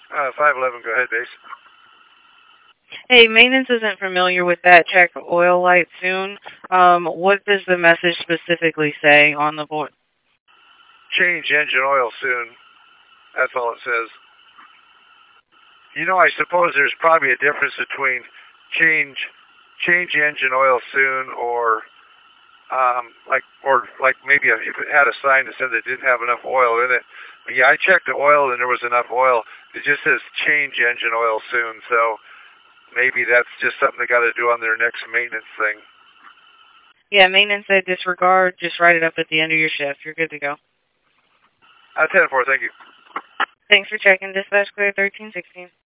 511, go ahead, base. Hey, maintenance isn't familiar with that. Check oil light soon. What does the message specifically say on the board? Change engine oil soon. That's all it says. You know, I suppose there's probably a difference between change engine oil soon or like maybe if it had a sign that said they didn't have enough oil in it. But yeah, I checked the oil and there was enough oil. It just says change engine oil soon, so maybe that's just something they got to do on their next maintenance thing. Yeah, maintenance said disregard. Just write it up at the end of your shift. You're good to go. 10-4, thank you. Thanks for checking. Dispatch clear 1316.